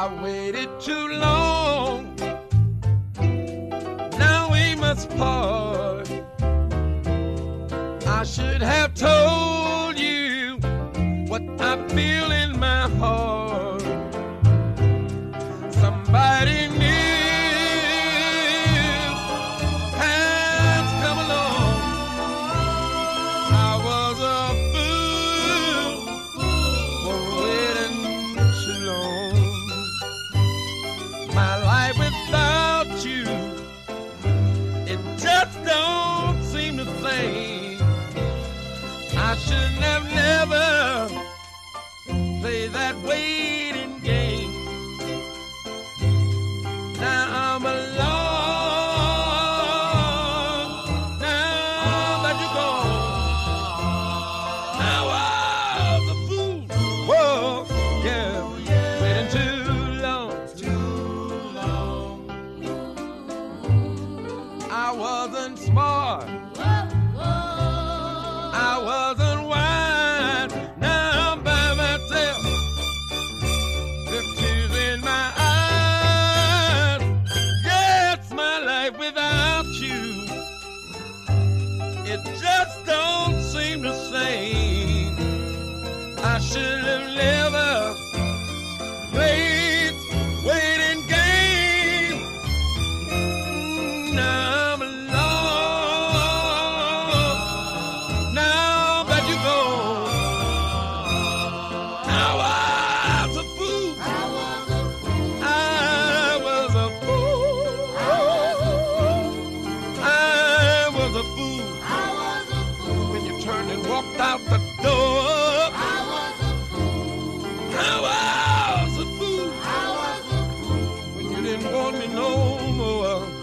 I waited too long. Now we must part. I should have told you what I feel in my heart. Somebody new has come along. I was a fool for waiting too long. My life without you, it just don't seem the same. I shouldn't have never played that waiting game. Now I'm alone. Now that you're gone, now I'm a fool. Whoa, yeah, waiting too long. I wasn't smart. I wasn't wise. Now I'm by myself. The tears in my eyes. Yes, my life without you, it just don't seem the same. I should have never played waiting game. Now I'm alone. Now that you're gone, now I was a fool. I was a fool. I was a fool. When you turned and walked out the door, now I was a fool. When you didn't want me no more.